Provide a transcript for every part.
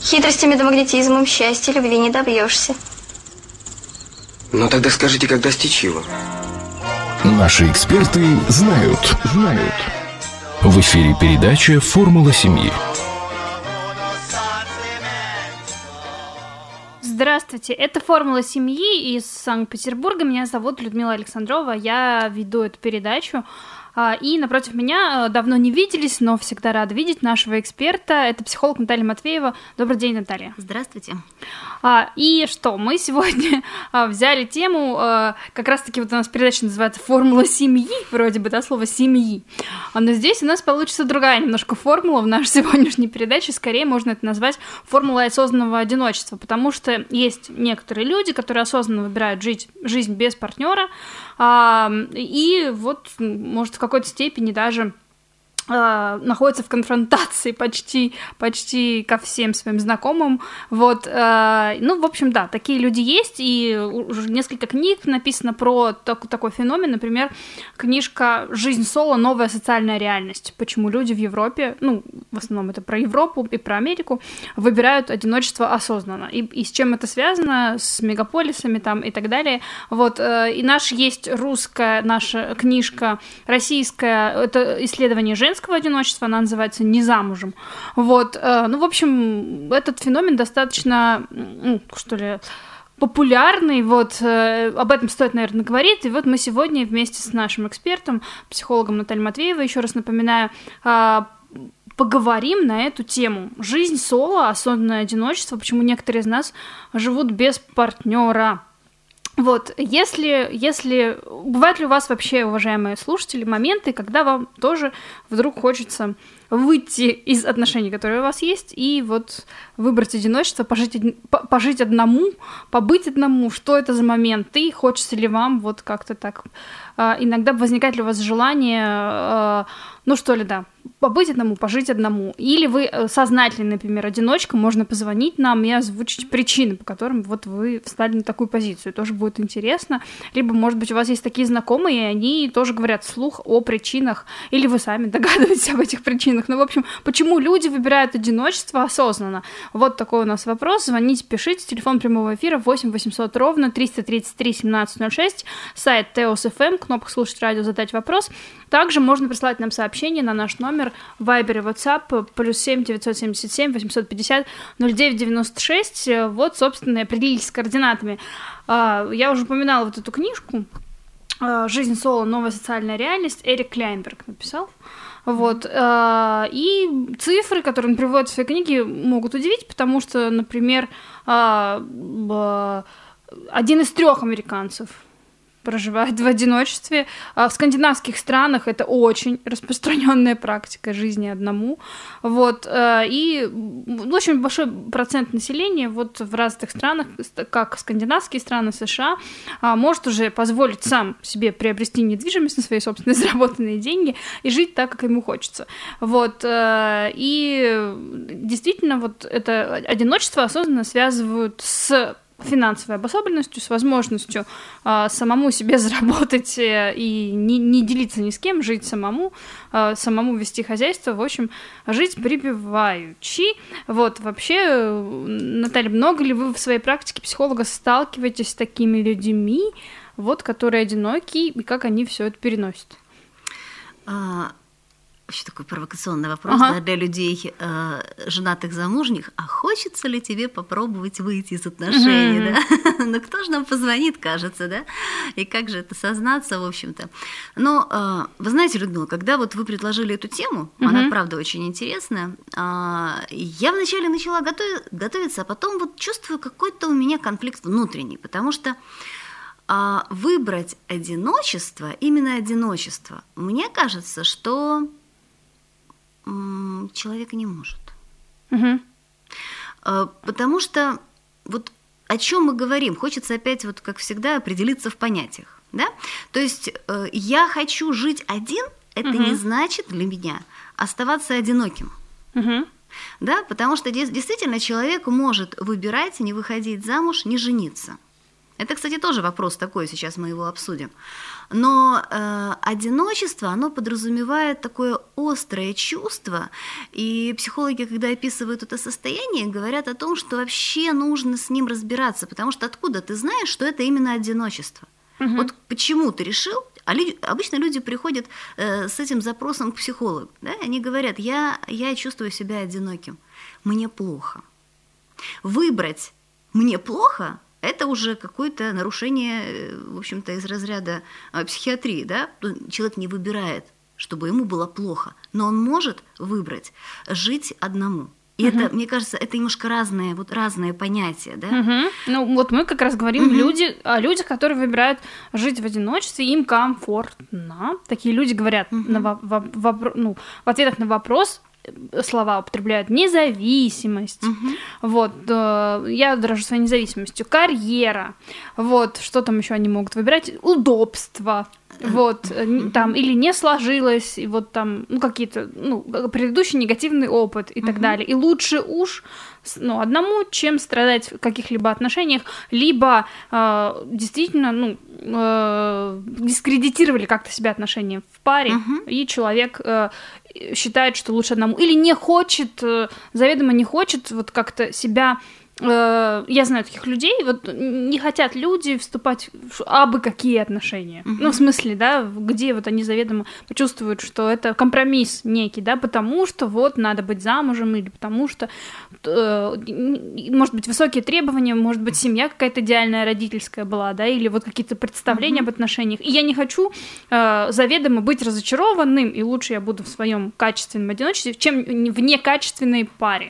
Хитростями да магнетизмом счастья любви не добьешься. Ну тогда скажите, как достичь его? Наши эксперты знают. В эфире передача «Формула семьи». Здравствуйте, это «Формула семьи» из Санкт-Петербурга. Меня зовут Людмила Александрова, я веду эту передачу. И напротив меня давно не виделись, но всегда рада видеть нашего эксперта. Это психолог Наталья Матвеева. Добрый день, Наталья. Здравствуйте. И что, мы сегодня взяли тему, как раз-таки вот у нас передача называется «Формула семьи», вроде бы, да, слово «семьи». Но здесь у нас получится другая немножко формула в нашей сегодняшней передаче. Скорее можно это назвать формулой осознанного одиночества, потому что есть некоторые люди, которые осознанно выбирают жизнь без партнера, и вот, может, в какой-то степени даже находится в конфронтации почти ко всем своим знакомым. Вот, ну, в общем, да, такие люди есть, и уже несколько книг написано про такой феномен, например, книжка «Жизнь соло. Новая социальная реальность». Почему люди в Европе, ну, в основном это про Европу и про Америку, выбирают одиночество осознанно. И с чем это связано? С мегаполисами там и так далее. Вот, и есть русская наша книжка, российская, это исследование женского одиночества, она называется «Не замужем». Вот, ну, в общем, этот феномен достаточно, популярный, вот, об этом стоит, наверное, говорить, и вот мы сегодня вместе с нашим экспертом, психологом Натальей Матвеевой, еще раз напоминаю, поговорим на эту тему. Жизнь соло, осознанное одиночество, почему некоторые из нас живут без партнера. Вот, если бывают ли у вас вообще, уважаемые слушатели, моменты, когда вам тоже вдруг хочется выйти из отношений, которые у вас есть, и вот выбрать одиночество, пожить одному, побыть одному, что это за моменты, хочется ли вам вот как-то так, иногда возникает ли у вас желание, побыть одному, пожить одному, или вы сознательный, например, одиночка, можно позвонить нам и озвучить причины, по которым вот вы встали на такую позицию, тоже будет интересно, либо, может быть, у вас есть такие знакомые, и они тоже говорят вслух о причинах, или вы сами догадываетесь об этих причинах. Ну, в общем, почему люди выбирают одиночество осознанно? Вот такой у нас вопрос. Звоните, пишите. Телефон прямого эфира 8 800 ровно 333 1706. Сайт Теос.ФМ. Кнопка «Слушать радио», задать вопрос. Также можно прислать нам сообщение на наш номер Viber и WhatsApp +7 977 850 0996. Вот, собственно, и определились с координатами. Я уже упоминала вот эту книжку «Жизнь соло. Новая социальная реальность». Эрик Кляйнберг написал. Вот, и цифры, которые он приводит в своей книге, могут удивить, потому что, например, 1 из 3 американцев проживает в одиночестве. В скандинавских странах это очень распространенная практика жизни одному. Вот, и очень большой процент населения вот в разных странах, как скандинавские страны, США, может уже позволить сам себе приобрести недвижимость на свои собственные заработанные деньги и жить так, как ему хочется. Вот, и действительно вот это одиночество осознанно связывают с финансовой обособленностью, с возможностью самому себе заработать и не делиться ни с кем, жить самому вести хозяйство, в общем, жить припеваючи. Вот, вообще, Наталья, много ли вы в своей практике психолога сталкиваетесь с такими людьми, вот, которые одиноки, и как они все это переносят? Вообще такой провокационный вопрос, да, для людей, женатых, замужних. А хочется ли тебе попробовать выйти из отношений, да? Ну, кто же нам позвонит, кажется, да? И как же это сознаться, в общем-то? Но, вы знаете, Людмила, когда вот вы предложили эту тему, она, правда, очень интересная, я вначале начала готовиться, а потом вот чувствую какой-то у меня конфликт внутренний, потому что выбрать одиночество, именно одиночество, мне кажется, что человек не может. Потому что вот о чем мы говорим, хочется опять, вот как всегда, определиться в понятиях. Да? То есть я хочу жить один, это не значит для меня оставаться одиноким. Да? Потому что действительно человек может выбирать не выходить замуж, не жениться. Это, кстати, тоже вопрос такой, сейчас мы его обсудим. Но одиночество, оно подразумевает такое острое чувство, и психологи, когда описывают это состояние, говорят о том, что вообще нужно с ним разбираться, потому что откуда ты знаешь, что это именно одиночество? Вот почему ты решил? Обычно люди приходят с этим запросом к психологу, да? Они говорят, я чувствую себя одиноким, мне плохо. Выбрать «мне плохо» – это уже какое-то нарушение, в общем-то, из разряда психиатрии, да? Человек не выбирает, чтобы ему было плохо, но он может выбрать жить одному. И это, мне кажется, это немножко разные понятия, да? Ну, вот мы как раз говорим о людях, которые выбирают жить в одиночестве, им комфортно. Такие люди говорят в ответах на вопрос, слова употребляют независимость, вот, я дорожу своей независимостью, карьера, вот, что там еще они могут выбирать, удобство, вот, там, или не сложилось, и вот там, какие-то, предыдущий негативный опыт и так далее, и лучше уж, одному, чем страдать в каких-либо отношениях, либо действительно, дискредитировали как-то себя отношения в паре, и человек считает, что лучше одному, или не хочет, заведомо не хочет вот как-то себя... Я знаю таких людей, вот не хотят люди вступать в абы какие отношения. В смысле, да, где вот они заведомо почувствуют, что это компромисс некий, да, потому что вот надо быть замужем, или потому что, может быть, высокие требования, может быть, семья какая-то идеальная родительская была, да, или вот какие-то представления об отношениях. И я не хочу заведомо быть разочарованным, и лучше я буду в своем качественном одиночестве, чем в некачественной паре.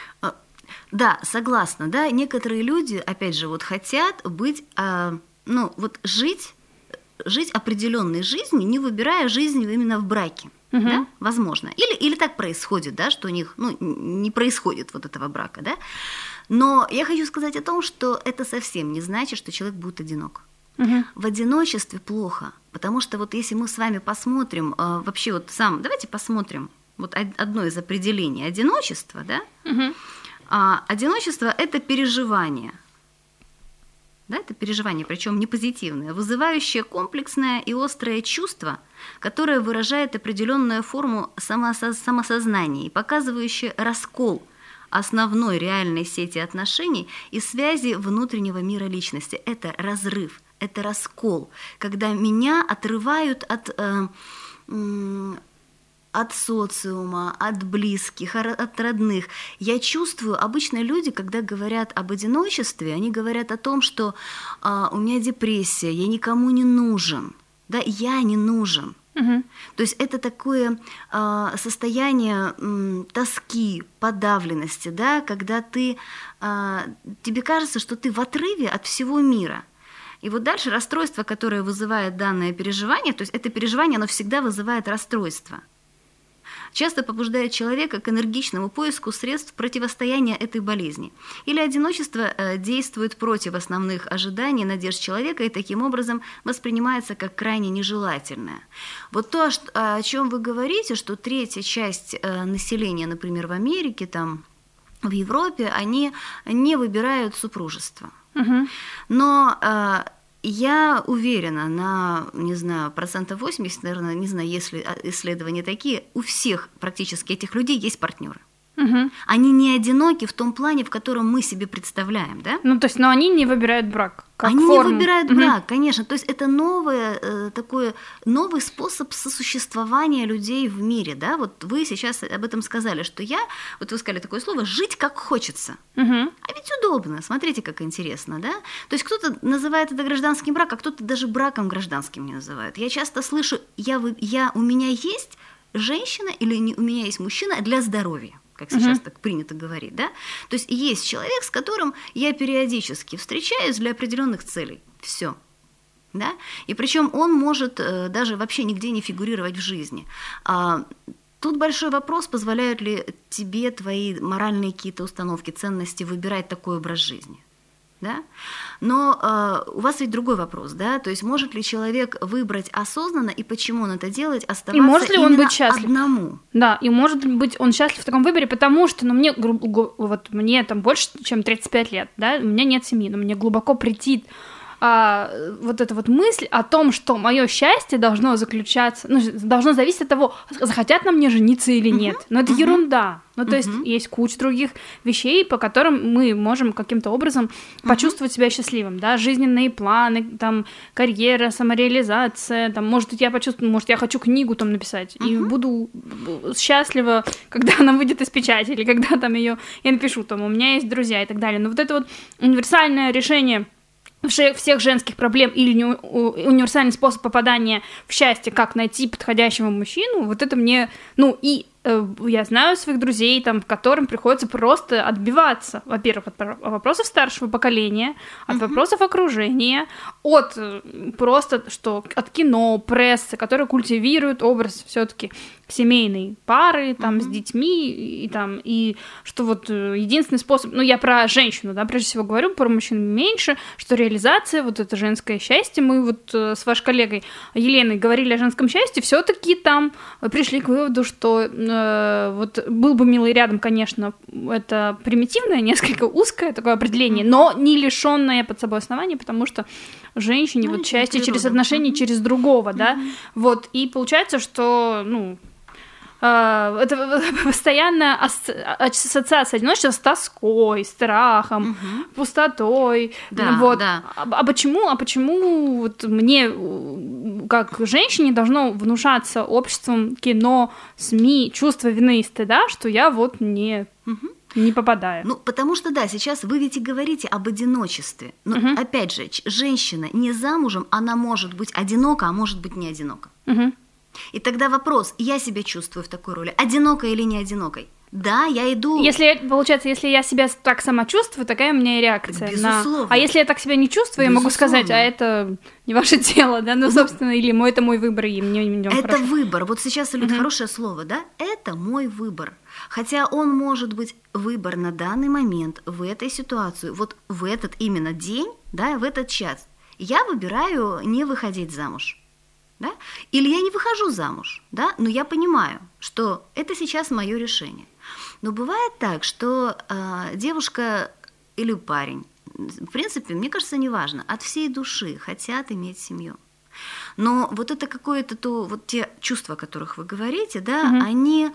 Да, согласна, да, некоторые люди, опять же, вот хотят быть, жить определенной жизнью, не выбирая жизнь именно в браке, да, возможно. Или так происходит, да, что у них, не происходит вот этого брака, да. Но я хочу сказать о том, что это совсем не значит, что человек будет одинок. В одиночестве плохо, потому что вот если мы с вами посмотрим, вообще давайте посмотрим вот одно из определений одиночества, да. Одиночество – это переживание. Да, это переживание, причем не позитивное, вызывающее комплексное и острое чувство, которое выражает определенную форму самосознания и показывающее раскол основной реальной сети отношений и связи внутреннего мира личности. Это разрыв, это раскол, когда меня отрывают от социума, от близких, от родных. Я чувствую, обычно люди, когда говорят об одиночестве, они говорят о том, что у меня депрессия, я никому не нужен, да, я не нужен. То есть это такое состояние тоски, подавленности, да, когда тебе кажется, что ты в отрыве от всего мира. И вот дальше расстройство, которое вызывает данное переживание, то есть это переживание, оно всегда вызывает расстройство. Часто побуждает человека к энергичному поиску средств противостояния этой болезни. Или одиночество действует против основных ожиданий, надежд человека и таким образом воспринимается как крайне нежелательное. Вот то, о чем вы говорите, что третья часть населения, например, в Америке, там, в Европе, они не выбирают супружество. Но я уверена на, 80%, наверное, не знаю, если исследования такие, у всех практически этих людей есть партнеры. Они не одиноки в том плане, в котором мы себе представляем, да? Но они не выбирают брак. Они не выбирают брак, конечно. То есть это новый способ сосуществования людей в мире, да? Вот вы сейчас об этом сказали, что вы сказали такое слово «жить как хочется». А ведь удобно, смотрите, как интересно, да? То есть кто-то называет это гражданским браком, а кто-то даже браком гражданским не называет. Я часто слышу, у меня есть женщина или у меня есть мужчина для здоровья, как сейчас так принято говорить, да? То есть есть человек, с которым я периодически встречаюсь для определенных целей. Все. Да? И причем он может даже вообще нигде не фигурировать в жизни. Тут большой вопрос, позволяют ли тебе твои моральные какие-то установки, ценности выбирать такой образ жизни. Да? Но у вас ведь другой вопрос, да? То есть может ли человек выбрать осознанно и почему он это делает, оставаться и может ли он быть счастлив? Одному? Да, и может быть он счастлив в таком выборе, потому что мне там больше, чем 35 лет, да, у меня нет семьи, но мне глубоко претит вот эта вот мысль о том, что мое счастье должно заключаться, ну, должно зависеть от того, захотят на мне жениться или нет. Но это ерунда. Ну, то есть куча других вещей, по которым мы можем каким-то образом почувствовать себя счастливым, да, жизненные планы, там, карьера, самореализация, там, может, я почувствую, может, я хочу книгу там написать, и буду счастлива, когда она выйдет из печати, или когда там ее я напишу, там, у меня есть друзья и так далее. Но вот это вот универсальное решение всех женских проблем или универсальный способ попадания в счастье, как найти подходящего мужчину, вот это мне, ну, и я знаю своих друзей, там, которым приходится просто отбиваться, во-первых, от вопросов старшего поколения, от вопросов окружения, от просто, что от кино, прессы, которые культивируют образ все-таки семейной пары, там, с детьми, и что вот единственный способ, ну, я про женщину, да, прежде всего говорю, про мужчин меньше, что реализация, вот это женское счастье, мы вот с вашей коллегой Еленой говорили о женском счастье, все-таки там пришли к выводу, что вот был бы милый рядом, конечно, это примитивное, несколько узкое такое определение, но не лишенное под собой оснований, потому что женщине вот счастье через отношения, через другого, да, вот, и получается, что, ну, это постоянная ассоциация одиночества с тоской, страхом, пустотой. Да, вот. да. А почему вот мне, как женщине, должно внушаться обществом, кино, СМИ чувство вины и стыда, что я вот не попадаю? Ну, потому что, да, сейчас вы ведь и говорите об одиночестве. Но, опять же, женщина не замужем, она может быть одинока, а может быть не одинока. И тогда вопрос, я себя чувствую в такой роли, одинокой или не одинокой? Да, я иду... Получается, если я себя так сама чувствую, такая у меня и реакция. Безусловно. А если я так себя не чувствую, я могу сказать, а это не ваше дело, да, ну, собственно, или это мой выбор, и мне в нем это хорошо. выбор, вот сейчас, Салют, хорошее слово, да? Это мой выбор. Хотя он может быть выбор на данный момент, в этой ситуации, вот в этот именно день, да, в этот час. Я выбираю не выходить замуж. Да? Или я не выхожу замуж, да? Но я понимаю, что это сейчас мое решение. Но бывает так, что девушка или парень, в принципе, мне кажется, неважно, от всей души хотят иметь семью. Но вот это какое-то вот те чувства, о которых вы говорите, да, они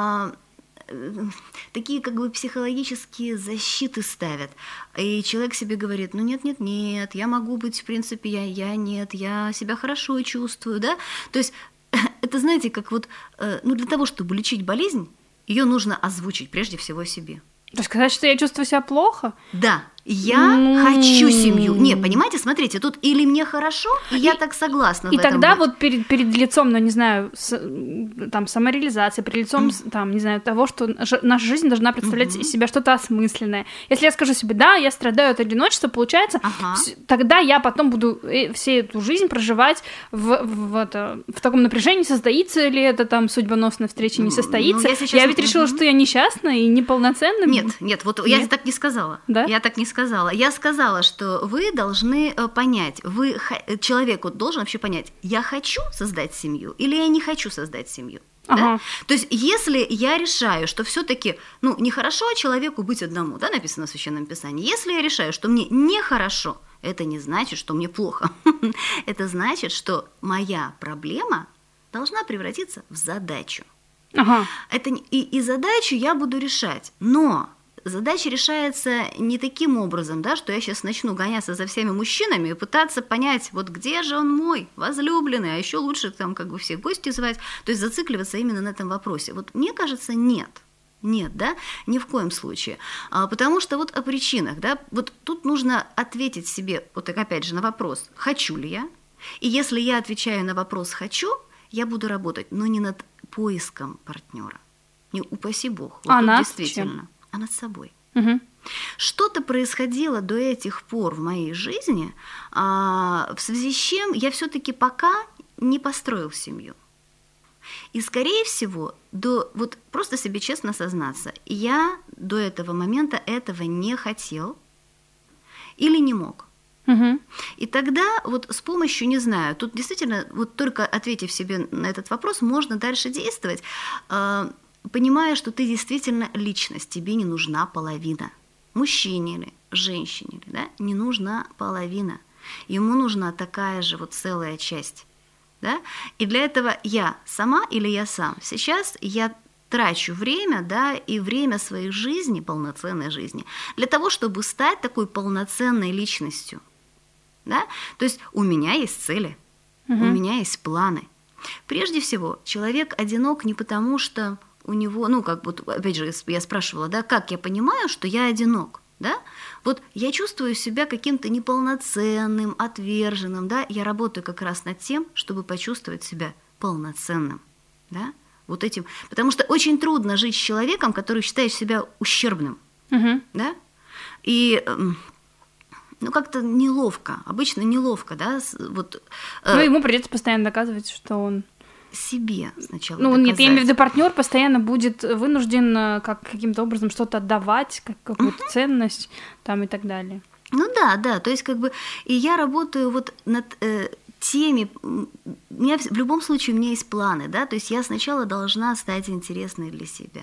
такие как бы психологические защиты ставят. И человек себе говорит, ну нет, я могу быть, в принципе, я себя хорошо чувствую, да. То есть это, знаете, как вот, ну для того, чтобы лечить болезнь, ее нужно озвучить прежде всего себе. То есть сказать, что я чувствую себя плохо? Да. Я хочу семью. Не, понимаете, смотрите, тут или мне хорошо, и я так согласна в этом. И тогда быть. вот перед лицом, ну, не знаю, там, самореализации, перед лицом, там, не знаю, того, что наша жизнь должна представлять из себя что-то осмысленное. Если я скажу себе, да, я страдаю от одиночества, получается, тогда я потом буду всю эту жизнь проживать в таком напряжении, состоится ли это там судьбоносная встреча, не состоится. Я ведь решила, что я несчастна и неполноценна. Нет, вот я так не сказала. Да? Я так не сказала. Я сказала, что вы должны понять, человеку должен вообще понять, я хочу создать семью или я не хочу создать семью. Да? То есть, если я решаю, что все-таки, ну, нехорошо человеку быть одному, да, написано в Священном Писании, если я решаю, что мне нехорошо, это не значит, что мне плохо. Это значит, что моя проблема должна превратиться в задачу. И задачу я буду решать, но задача решается не таким образом, да, что я сейчас начну гоняться за всеми мужчинами и пытаться понять, вот где же он мой возлюбленный, а еще лучше там как бы всех гостей звать, то есть зацикливаться именно на этом вопросе. Вот мне кажется, нет, да, ни в коем случае, потому что вот о причинах, да, вот тут нужно ответить себе, вот так опять же на вопрос, хочу ли я, и если я отвечаю на вопрос «хочу», я буду работать, но не над поиском партнера, не упаси Бог, вот тут действительно. А над собой. Что-то происходило до этих пор в моей жизни, в связи с чем я все-таки пока не построил семью. И, скорее всего, вот просто себе честно сознаться, я до этого момента этого не хотел или не мог. И тогда вот с помощью, не знаю, тут действительно, вот только ответив себе на этот вопрос, можно дальше действовать, понимая, что ты действительно личность, тебе не нужна половина. Мужчине или женщине, да, не нужна половина. ему нужна такая же вот целая часть. Да? И для этого я сама или я сам. Сейчас я трачу время, да, и время своей жизни, полноценной жизни, для того, чтобы стать такой полноценной личностью. Да? То есть у меня есть цели, у меня есть планы. Прежде всего, человек одинок не потому, что у него, ну, как вот, опять же, я спрашивала, да, как я понимаю, что я одинок, да? Вот я чувствую себя каким-то неполноценным, отверженным, да? Я работаю как раз над тем, чтобы почувствовать себя полноценным, да? Вот этим, потому что очень трудно жить с человеком, который считает себя ущербным, да? И ну, как-то неловко, обычно неловко, да? Вот, ну, ему придется постоянно доказывать, что он себе сначала ну, доказать. Нет, я имею в виду, партнер постоянно будет вынужден каким-то образом что-то отдавать, как какую-то ценность там и так далее. Ну да, то есть как бы и я работаю вот над теми, у меня в любом случае у меня есть планы, да, то есть я сначала должна стать интересной для себя.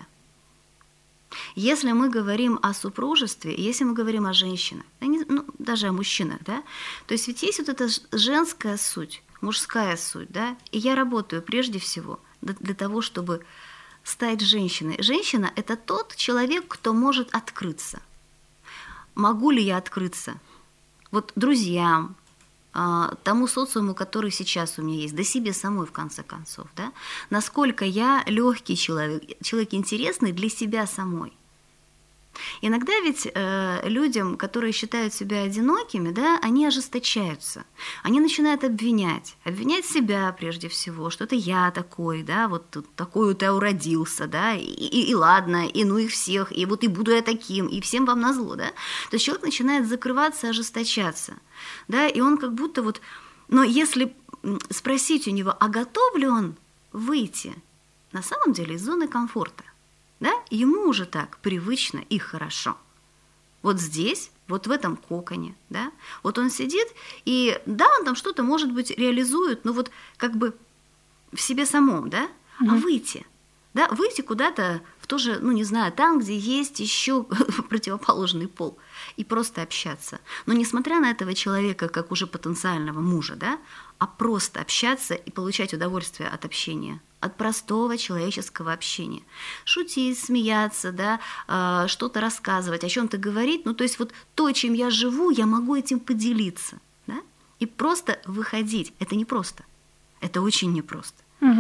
Если мы говорим о супружестве, если мы говорим о женщинах, ну, даже о мужчинах, да, то есть ведь есть вот эта женская суть, мужская суть, да, и я работаю прежде всего для того, чтобы стать женщиной. Женщина – это тот человек, кто может открыться. Могу ли я открыться? Вот друзьям, тому социуму, который сейчас у меня есть, да себе самой, в конце концов, да, насколько я легкий человек интересный для себя самой. Иногда ведь людям, которые считают себя одинокими, да, они ожесточаются, они начинают обвинять себя прежде всего, что это я такой, да, вот такой вот я уродился, да, и ладно, и ну их всех, и вот и буду я таким, и всем вам назло, да. То есть человек начинает закрываться, ожесточаться, да, и он как будто вот, но если спросить у него, а готов ли он выйти на самом деле из зоны комфорта, да, ему уже так привычно и хорошо. Вот здесь, вот в этом коконе, да, вот он сидит, и да, он там что-то, может быть, реализует, но вот как бы в себе самом, да, а выйти куда-то в то же, ну, не знаю, там, где есть еще противоположный пол, и просто общаться. Но несмотря на этого человека, как уже потенциального мужа, да, а просто общаться и получать удовольствие от общения, от простого человеческого общения. Шутить, смеяться, да, что-то рассказывать, о чем-то говорить. Ну, то есть вот то, чем я живу, я могу этим поделиться. Да? И просто выходить. Это непросто. Это очень непросто.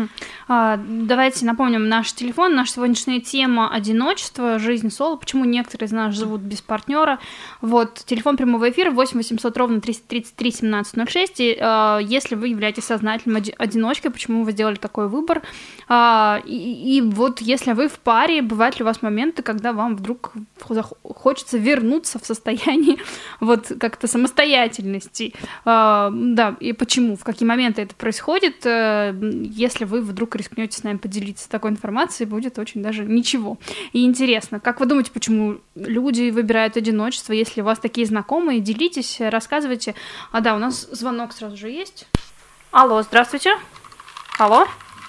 Давайте напомним наш телефон. Наша сегодняшняя тема — одиночество, жизнь соло. Почему некоторые из нас живут без партнера. Вот, телефон прямого эфира 8 800 ровно 333 1706. И если вы являетесь сознательным одиночкой, почему вы сделали такой выбор? И вот если вы в паре, бывают ли у вас моменты, когда вам вдруг хочется вернуться в состояние вот как-то самостоятельности? Да, и почему? В какие моменты это происходит? Если вы вдруг рискнете с нами поделиться такой информацией, будет очень даже ничего. И интересно, как вы думаете, почему люди выбирают одиночество? Если у вас такие знакомые, делитесь, рассказывайте. Да, у нас звонок сразу же есть. Алло, здравствуйте. Алло,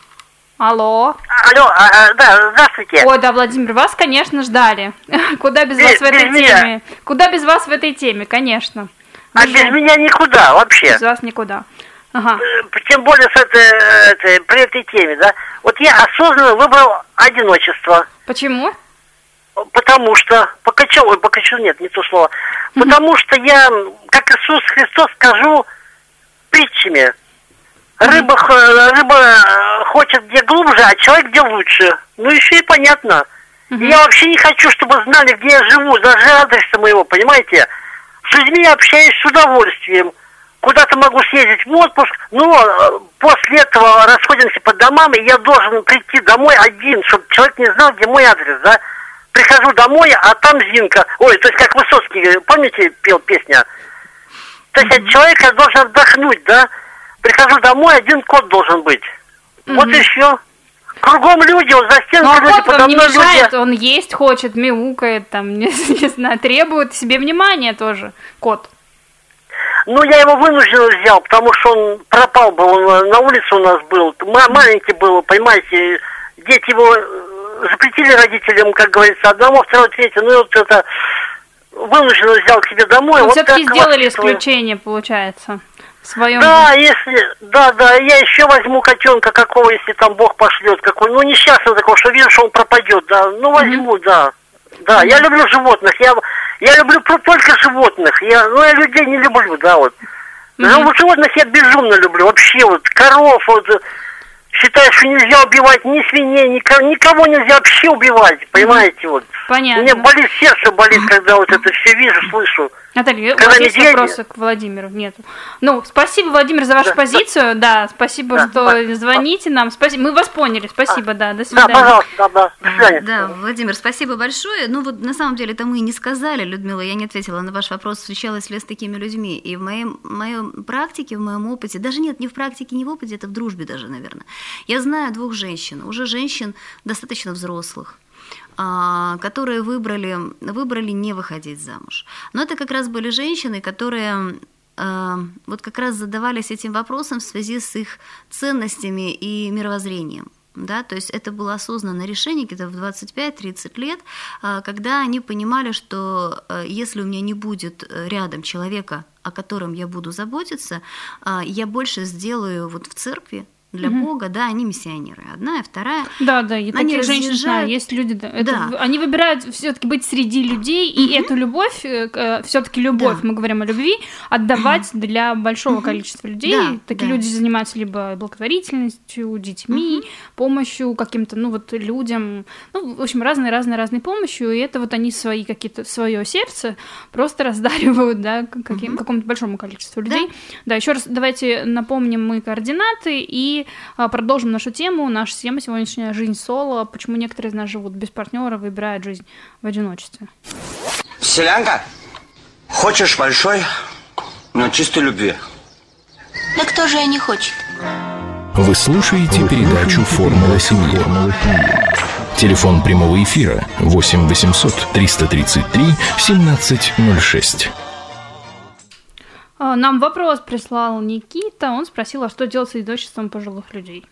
да, здравствуйте. Ой, да, Владимир, вас, конечно, ждали. Куда без вас в этой теме? Куда без вас в этой теме, конечно. Без меня никуда вообще. Без вас никуда. Ага. Тем более при этой теме, да. Вот я осознанно выбрал одиночество. Почему? Потому что, нет, не то слово. Потому что я, как Иисус Христос, скажу притчами. Рыба хочет где глубже, а человек где лучше. Ну, еще и понятно. Я вообще не хочу, чтобы знали, где я живу, даже адреса моего, понимаете? С людьми я общаюсь с удовольствием. Куда-то могу съездить в отпуск, но после этого расходимся по домам, и я должен прийти домой один, чтобы человек не знал, где мой адрес, да? Прихожу домой, а там Зинка. Ой, то есть как Высоцкий, помните, пел песня? То есть от человека должен отдохнуть, да? Прихожу домой, один кот должен быть. Вот и все. Кругом люди, вот за стенкой люди, подо мной люди. Мешает, он есть хочет, мяукает, там, не знаю, требует себе внимания тоже, кот. Ну, я его вынужденно взял, потому что он пропал был, он на улице у нас был, маленький был, понимаете, дети его запретили родителям, как говорится, одному, второму, третьему, ну, вот это, вынужденно взял к себе домой. Вы вот все-таки так сделали воспитываю. исключение, получается, в своем. Да, я еще возьму котенка какого, если там Бог пошлет какой. Ну, несчастного такого, что вижу, что он пропадет, да. Ну, возьму, да. Да, я люблю животных. Я люблю только животных. Я людей не люблю, да, вот. Животных я безумно люблю. Вообще, вот, коров, вот. Считаю, что нельзя убивать ни свиней, никого нельзя вообще убивать, понимаете, вот. Понятно. Мне болит сердце, когда вот это все вижу, слышу. Наталья, у вас есть вопросы к Владимиру? Нет. Ну, спасибо, Владимир, за вашу позицию. Да, спасибо, что звоните нам. Спасибо. Мы вас поняли. Спасибо, да. До свидания. Да, пожалуйста, да. До свидания. Да, Владимир, спасибо большое. Ну, вот на самом деле это мы и не сказали, Людмила, я не ответила на ваш вопрос, встречалась ли я с такими людьми. И в моей практике, в моем опыте, даже нет, не в практике, не в опыте, это в дружбе даже, наверное. Я знаю 2 женщин, уже женщин достаточно взрослых, которые выбрали не выходить замуж. Но это как раз были женщины, которые вот как раз задавались этим вопросом в связи с их ценностями и мировоззрением. Да, то есть это было осознанное решение где-то в 25-30 лет, когда они понимали, что если у меня не будет рядом человека, о котором я буду заботиться, я больше сделаю вот в церкви, для Бога, да, они миссионеры. Одна и вторая. Да, и таких женщин знаю, есть люди, да. Они выбирают все-таки быть среди людей, и эту любовь, все-таки любовь, мы говорим о любви, отдавать для большого количества людей. Такие люди занимаются либо благотворительностью, детьми, помощью каким-то, людям, в общем, разной помощью, и это вот они свое сердце просто раздаривают, да, какому-то большому количеству людей. Да, еще раз давайте напомним мы координаты и продолжим нашу тему. Наша тема сегодняшняя — жизнь соло. Почему некоторые из нас живут без партнера, выбирают жизнь в одиночестве. Селянка, хочешь большой, но чистой любви? Да кто же не хочет? Вы слушаете передачу «Формула семьи». Телефон прямого эфира 8 800 333 1706. Нам вопрос прислал Никита. Он спросил, а что делать с одиночеством пожилых людей?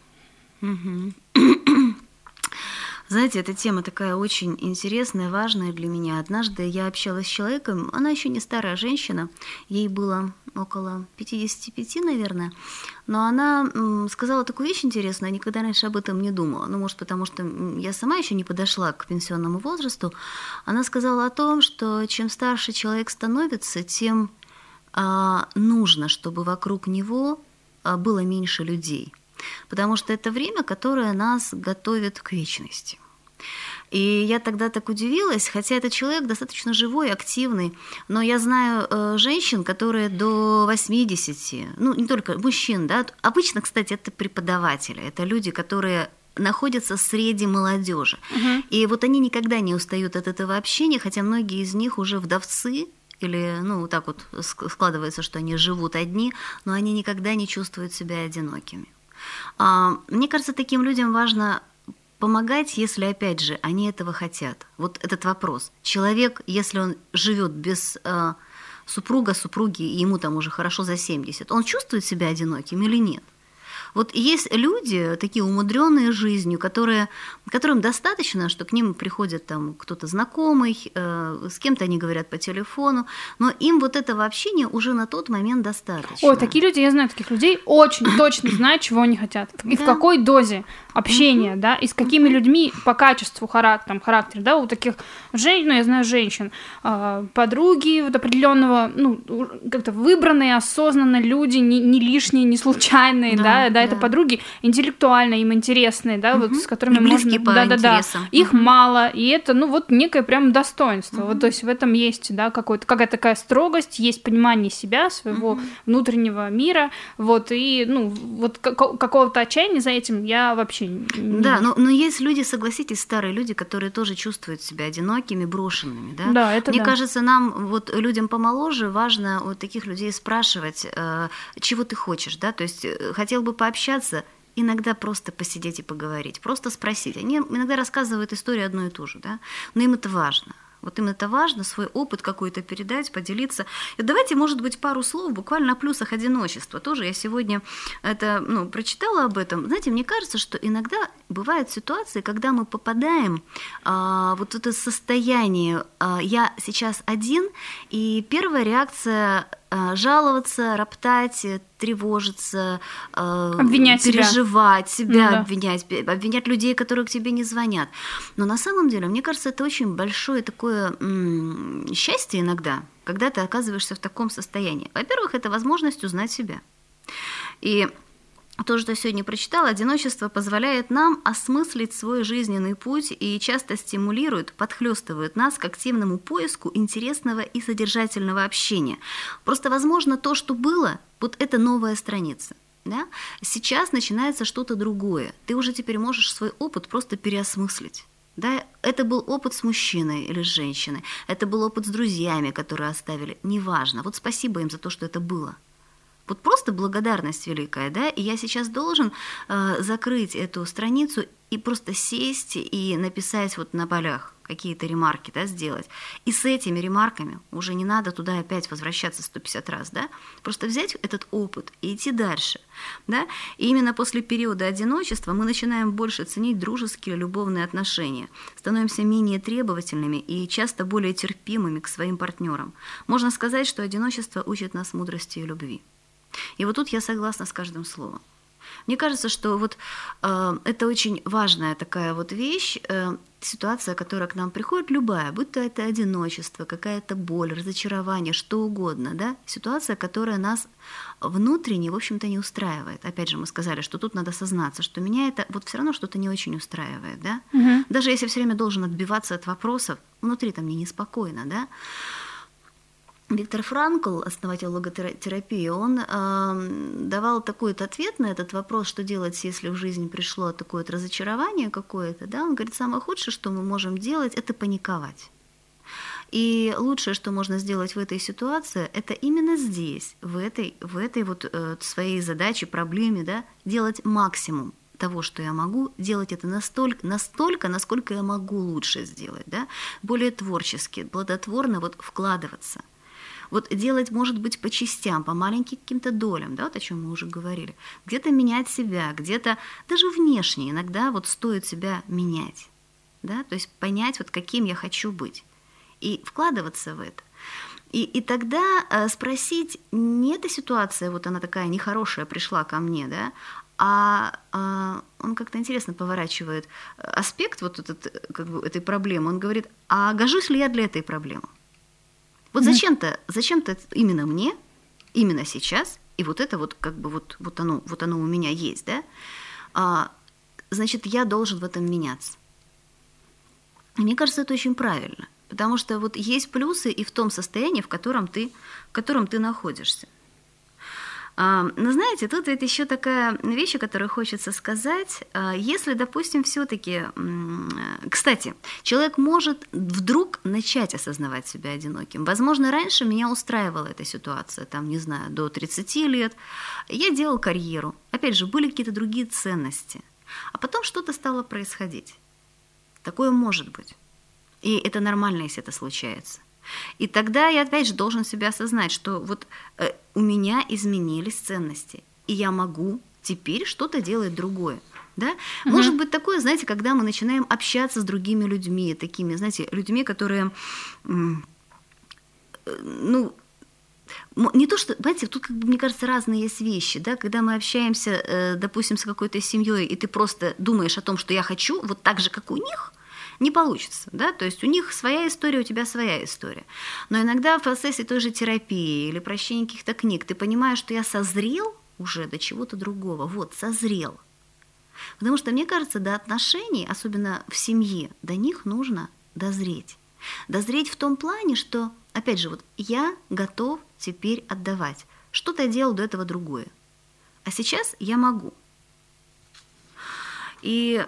Знаете, эта тема такая очень интересная, важная для меня. Однажды я общалась с человеком, она еще не старая женщина, ей было около 55, наверное, но она сказала такую вещь интересную, я никогда раньше об этом не думала, может, потому что я сама еще не подошла к пенсионному возрасту. Она сказала о том, что чем старше человек становится, тем нужно, чтобы вокруг него было меньше людей, потому что это время, которое нас готовит к вечности. И я тогда так удивилась, хотя этот человек достаточно живой, активный, но я знаю женщин, которые до 80, не только мужчин, да, обычно, кстати, это преподаватели, это люди, которые находятся среди молодежи. И вот они никогда не устают от этого общения, хотя многие из них уже вдовцы, или, вот так вот складывается, что они живут одни, но они никогда не чувствуют себя одинокими. Мне кажется, таким людям важно помогать, если, опять же, они этого хотят. Вот этот вопрос. Человек, если он живет без супруги, и ему там уже хорошо за 70, он чувствует себя одиноким или нет? Вот есть люди, такие умудренные жизнью, которым достаточно, что к ним приходит там кто-то знакомый, с кем-то они говорят по телефону, но им вот этого общения уже на тот момент достаточно. Ой, такие люди, я знаю таких людей, очень точно знают, чего они хотят, и в какой дозе общения, да, и с какими людьми по качеству характера, да, у таких женщин, я знаю женщин, подруги вот определенного, как-то выбранные, осознанно люди, не лишние, не случайные, да, это подруги интеллектуальные, им интересные, да, вот с которыми можно... Да. Их мало, и это, вот некое прям достоинство. Вот, то есть в этом есть, да, какая-то такая строгость, есть понимание себя, своего внутреннего мира, вот, и, вот какого-то отчаяния за этим я вообще не... Да, но есть люди, согласитесь, старые люди, которые тоже чувствуют себя одинокими, брошенными, да? Да, это Мне кажется, нам, вот людям помоложе, важно у таких людей спрашивать, чего ты хочешь, да, то есть хотел бы пообщаться, иногда просто посидеть и поговорить, просто спросить. Они иногда рассказывают историю одну и ту же, да, но им это важно. Вот им это важно, свой опыт какой-то передать, поделиться. И давайте, может быть, пару слов буквально о плюсах одиночества. Тоже я сегодня это, прочитала об этом. Знаете, мне кажется, что иногда бывают ситуации, когда мы попадаем вот в это состояние «я сейчас один», и первая реакция жаловаться, роптать, тревожиться, обвинять переживать себя, да. обвинять людей, которые к тебе не звонят. Но на самом деле, мне кажется, это очень большое такое счастье иногда, когда ты оказываешься в таком состоянии. Во-первых, это возможность узнать себя. И то, что я сегодня прочитала, одиночество позволяет нам осмыслить свой жизненный путь и часто стимулирует, подхлёстывает нас к активному поиску интересного и содержательного общения. Просто, возможно, то, что было, вот это новая страница. Да? Сейчас начинается что-то другое. Ты уже теперь можешь свой опыт просто переосмыслить. Да? Это был опыт с мужчиной или с женщиной, это был опыт с друзьями, которые оставили. Неважно. Вот спасибо им за то, что это было. Вот просто благодарность великая, да, и я сейчас должен закрыть эту страницу и просто сесть и написать вот на полях какие-то ремарки, да, сделать. И с этими ремарками уже не надо туда опять возвращаться 150 раз, да, просто взять этот опыт и идти дальше, да. И именно после периода одиночества мы начинаем больше ценить дружеские, любовные отношения, становимся менее требовательными и часто более терпимыми к своим партнерам. Можно сказать, что одиночество учит нас мудрости и любви. И вот тут я согласна с каждым словом. Мне кажется, что вот это очень важная такая вот вещь, ситуация, которая к нам приходит, любая, будь то это одиночество, какая-то боль, разочарование, что угодно, да, ситуация, которая нас внутренне, в общем-то, не устраивает. Опять же, мы сказали, что тут надо сознаться, что меня это вот все равно что-то не очень устраивает, да. Угу. Даже если все время должен отбиваться от вопросов, внутри-то мне неспокойно, да. Виктор Франкл, основатель логотерапии, он давал такой ответ на этот вопрос, что делать, если в жизнь пришло такое разочарование какое-то. Да? Он говорит, самое худшее, что мы можем делать, это паниковать. И лучшее, что можно сделать в этой ситуации, это именно здесь, в этой вот своей задаче, проблеме, да, делать максимум того, что я могу, делать это настолько, насколько я могу лучше сделать, да? Более творчески, плодотворно вот вкладываться. Вот делать, может быть, по частям, по маленьким каким-то долям, да, вот о чем мы уже говорили. Где-то менять себя, где-то даже внешне иногда вот стоит себя менять, да, то есть понять, вот каким я хочу быть, и вкладываться в это. И тогда спросить, не эта ситуация, вот она такая нехорошая пришла ко мне, да, а он как-то интересно поворачивает аспект вот этот, как бы, этой проблемы. Он говорит, а гожусь ли я для этой проблемы? Вот зачем-то именно мне, именно сейчас, и вот это вот как бы вот оно у меня есть, да, значит, я должен в этом меняться. И мне кажется, это очень правильно, потому что вот есть плюсы и в том состоянии, в котором ты находишься. Но знаете, тут ведь еще такая вещь, которую хочется сказать. Если, допустим, все-таки, кстати, человек может вдруг начать осознавать себя одиноким. Возможно, раньше меня устраивала эта ситуация, там, не знаю, до 30 лет. Я делал карьеру. Опять же, были какие-то другие ценности. А потом что-то стало происходить. Такое может быть. И это нормально, если это случается. И тогда я, опять же, должен себя осознать, что вот у меня изменились ценности, и я могу теперь что-то делать другое. Да? Может быть такое, знаете, когда мы начинаем общаться с другими людьми, такими, знаете, людьми, которые, не то что, знаете, тут, как бы, мне кажется, разные есть вещи, да, когда мы общаемся, допустим, с какой-то семьей, и ты просто думаешь о том, что я хочу вот так же, как у них, не получится, да, то есть у них своя история, у тебя своя история. Но иногда в процессе той же терапии или прочтения каких-то книг ты понимаешь, что я созрел уже до чего-то другого, вот, созрел. Потому что, мне кажется, до отношений, особенно в семье, до них нужно дозреть. Дозреть в том плане, что, опять же, вот я готов теперь отдавать. Что-то я делал до этого другое. А сейчас я могу. И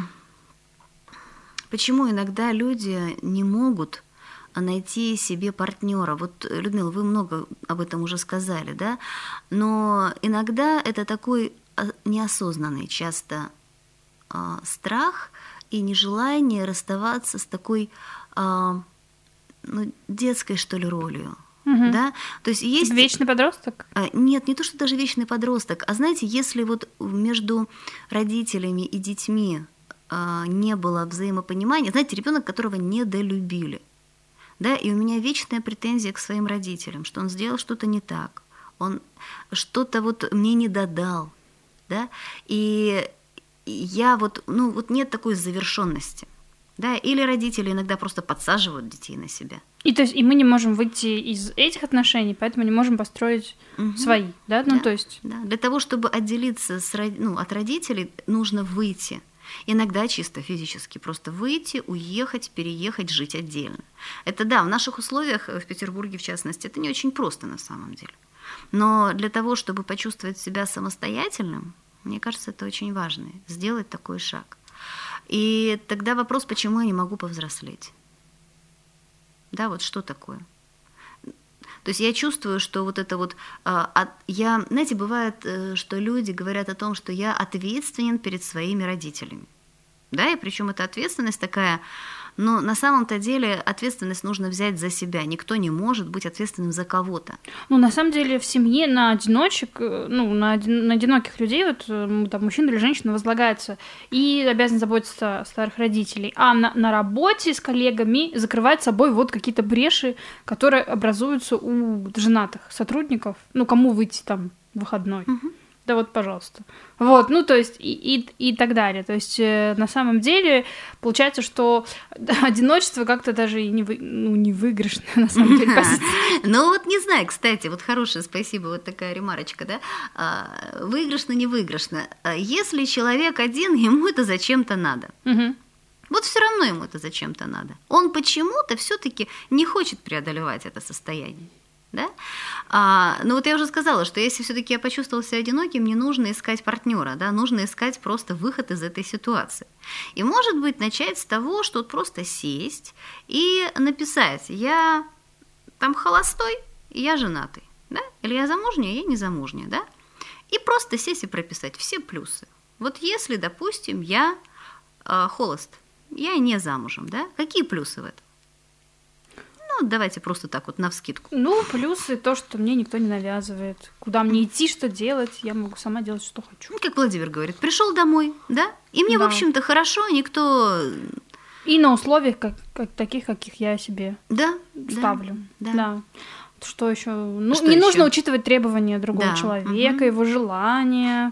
почему иногда люди не могут найти себе партнера? Вот, Людмила, вы много об этом уже сказали, да? Но иногда это такой неосознанный часто страх и нежелание расставаться с такой детской, что ли, ролью. Да? То есть есть... Вечный подросток? Нет, не то, что даже вечный подросток, а знаете, если вот между родителями и детьми не было взаимопонимания, знаете, ребенок, которого недолюбили, да, и у меня вечная претензия к своим родителям, что он сделал что-то не так, он что-то вот мне не додал, да, и я вот, вот нет такой завершенности, да, или родители иногда просто подсаживают детей на себя. И то есть и мы не можем выйти из этих отношений, поэтому не можем построить свои, да? Да, то есть... Да. Для того, чтобы отделиться от родителей, нужно выйти. Иногда чисто физически просто выйти, уехать, переехать, жить отдельно. Это да, в наших условиях, в Петербурге в частности, это не очень просто на самом деле. Но для того, чтобы почувствовать себя самостоятельным, мне кажется, это очень важно, сделать такой шаг. И тогда вопрос, почему я не могу повзрослеть? Да, вот что такое? То есть я чувствую, что вот это вот... знаете, бывает, что люди говорят о том, что я ответственен перед своими родителями. Да, и причем эта ответственность такая... Но на самом-то деле ответственность нужно взять за себя. Никто не может быть ответственным за кого-то. На самом деле в семье на одиночек, на одиноких людей, вот там мужчина или женщина возлагается и обязан заботиться о старых родителей. А на работе с коллегами закрывать собой вот какие-то бреши, которые образуются у женатых сотрудников. Кому выйти там в выходной? Да вот, пожалуйста. Вот, то есть и так далее. То есть на самом деле получается, что одиночество как-то даже и не выигрышно, на самом деле. Не знаю, кстати, вот хорошее, спасибо, вот такая ремарочка, да, выигрышно, не выигрышно. Если человек один, ему это зачем-то надо. Вот все равно ему это зачем-то надо. Он почему-то все-таки не хочет преодолевать это состояние. Да? Вот я уже сказала, что если все-таки я почувствовала себя одиноким, мне нужно искать партнера, да? Нужно искать просто выход из этой ситуации. И, может быть, начать с того, что вот просто сесть и написать: я там холостой, и я женатый, да? Или я замужняя, я не замужняя, да? И просто сесть и прописать все плюсы. Вот если, допустим, я холост, я не замужем, да? Какие плюсы в этом? Давайте просто так вот навскидку. Плюсы то, что мне никто не навязывает. Куда мне идти, что делать, я могу сама делать, что хочу. Как Владимир говорит, пришел домой, да? И мне, в общем-то, хорошо, никто... И на условиях таких, каких я себе ставлю. Да. Что еще? Нужно учитывать требования другого человека, его желания.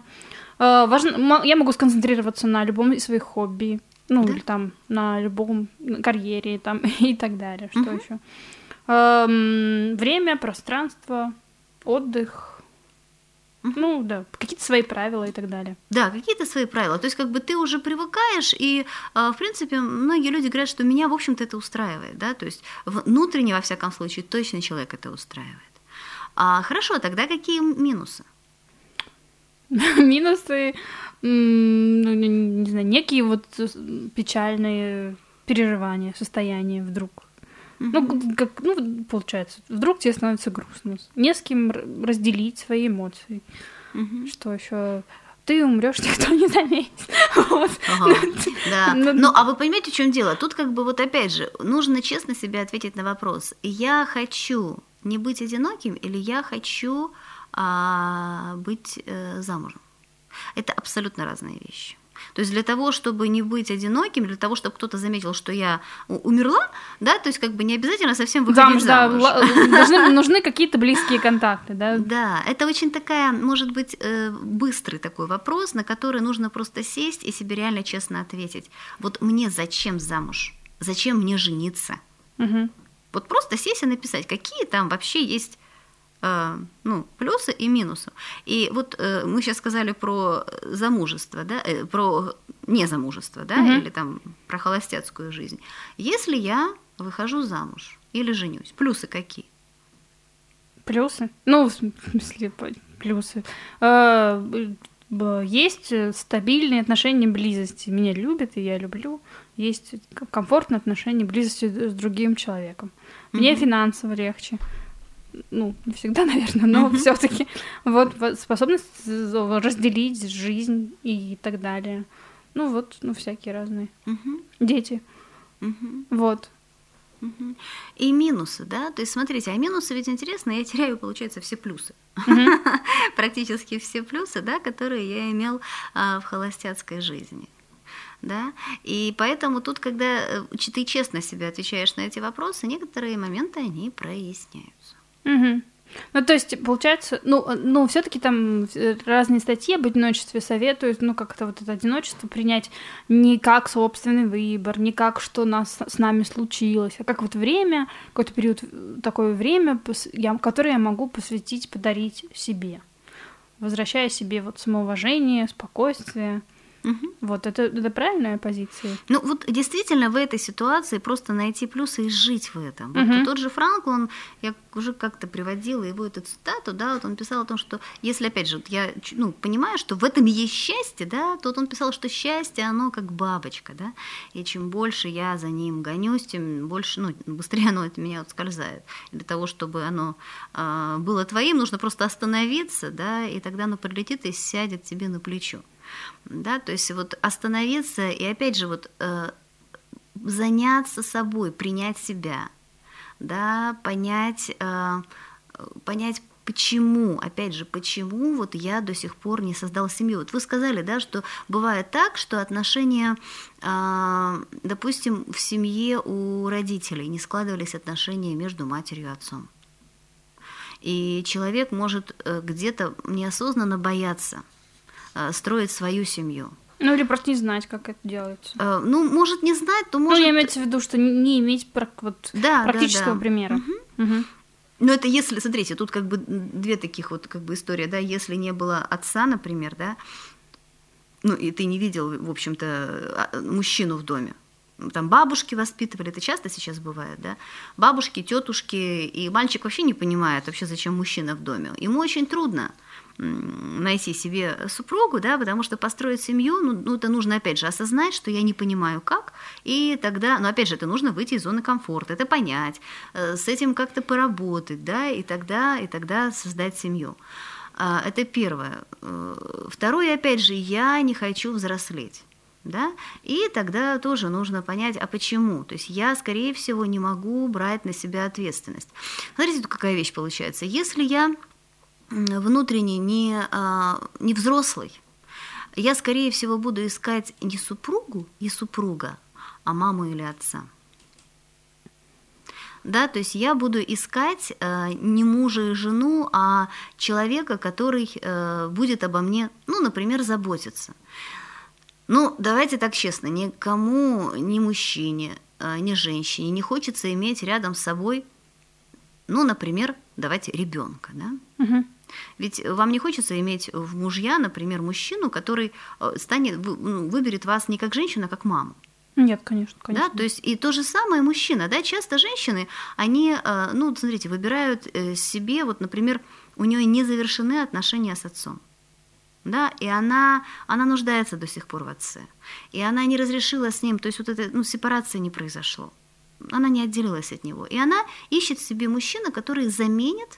Я могу сконцентрироваться на любом из своих хобби. Или там на любом карьере там, и так далее. Что еще? Время, пространство, отдых. Какие-то свои правила и так далее. Да, какие-то свои правила. То есть ты уже привыкаешь, и, в принципе, многие люди говорят, что меня, в общем-то, это устраивает. Да? То есть внутренне, во всяком случае, точно человек это устраивает. Хорошо, тогда какие минусы? Минусы... не знаю, некие вот печальные переживания, состояния вдруг. Получается, вдруг тебе становится грустно. Не с кем разделить свои эмоции. Что еще? Ты умрешь, никто не заметит. Да. А вы понимаете, в чем дело? Тут опять же, нужно честно себе ответить на вопрос. Я хочу не быть одиноким или я хочу быть замужем? Это абсолютно разные вещи. То есть для того, чтобы не быть одиноким, для того, чтобы кто-то заметил, что я умерла, да, то есть не обязательно совсем выходить замуж. Нужны какие-то близкие контакты, да? Да, это очень такая, может быть, быстрый такой вопрос, на который нужно просто сесть и себе реально честно ответить. Вот мне зачем замуж? Зачем мне жениться? Вот просто сесть и написать, какие там вообще есть плюсы и минусы. И вот мы сейчас сказали про замужество, да, про незамужество, да, или там про холостяцкую жизнь. Если я выхожу замуж или женюсь, плюсы какие? Плюсы? В смысле, плюсы. Есть стабильные отношения близости. Меня любят, и я люблю. Есть комфортные отношения близости с другим человеком. Мне финансово легче. Не всегда, наверное, но все-таки способность разделить жизнь и так далее. Всякие разные. Дети. И минусы, да, то есть смотрите, а минусы ведь интересно, я теряю, получается, все плюсы, практически все плюсы, да, которые я имел в холостяцкой жизни. Да? И поэтому тут, когда ты честно себе отвечаешь на эти вопросы, некоторые моменты, они проясняются. Ну, то есть, получается, все-таки там разные статьи об одиночестве советуют, как-то вот это одиночество принять не как собственный выбор, не как что с нами случилось, а как вот время, какой-то период, такое время, которое я могу посвятить, подарить себе, возвращая себе вот самоуважение, спокойствие. Вот, это правильная позиция? Ну, вот действительно в этой ситуации просто найти плюсы и жить в этом. Вот тот же Франкл, я уже как-то приводила его эту цитату, да, вот он писал о том, что если, опять же, я понимаю, что в этом есть счастье, да, то вот он писал, что счастье, оно как бабочка, да, и чем больше я за ним гонюсь, тем больше, быстрее оно от меня отскользает. Для того, чтобы оно было твоим, нужно просто остановиться, да, и тогда оно прилетит и сядет тебе на плечо. Да, то есть вот остановиться и опять же вот заняться собой, принять себя, да, понять, почему, опять же, почему вот я до сих пор не создал семью. Вот вы сказали, да, что бывает так, что отношения, допустим, в семье у родителей не складывались отношения между матерью и отцом. И человек может где-то неосознанно бояться строить свою семью. Ну, или просто не знать, как это делается. Может не знать, то может... я имею в виду, что не иметь практического примера. Но это если, смотрите, тут как бы две таких вот как бы истории, да, если не было отца, например, да, и ты не видел, в общем-то, мужчину в доме, там бабушки воспитывали, это часто сейчас бывает, да, бабушки, тетушки, и мальчик вообще не понимает вообще, зачем мужчина в доме. Ему очень трудно найти себе супругу, да, потому что построить семью, это нужно, опять же, осознать, что я не понимаю, как, и тогда, опять же, это нужно выйти из зоны комфорта, это понять, с этим как-то поработать, да, и тогда создать семью. Это первое. Второе, опять же, я не хочу взрослеть. Да? И тогда тоже нужно понять, а почему. То есть я, скорее всего, не могу брать на себя ответственность. Смотрите, тут какая вещь получается. Если я внутренне не взрослый, я, скорее всего, буду искать не супругу и супруга, а маму или отца. Да, то есть я буду искать не мужа и жену, а человека, который будет обо мне, например, заботиться. Давайте так честно, никому, ни мужчине, ни женщине не хочется иметь рядом с собой, например, давайте ребенка, да? Ведь вам не хочется иметь в мужья, например, мужчину, который выберет вас не как женщину, а как маму. Нет, конечно. Да, то есть и то же самое мужчина, да, часто женщины, они, смотрите, выбирают себе, вот, например, у нее не завершены отношения с отцом. Да, и она нуждается до сих пор в отце. И она не разрешила с ним, то есть вот эта сепарация не произошло. Она не отделилась от него. И она ищет себе мужчину, который заменит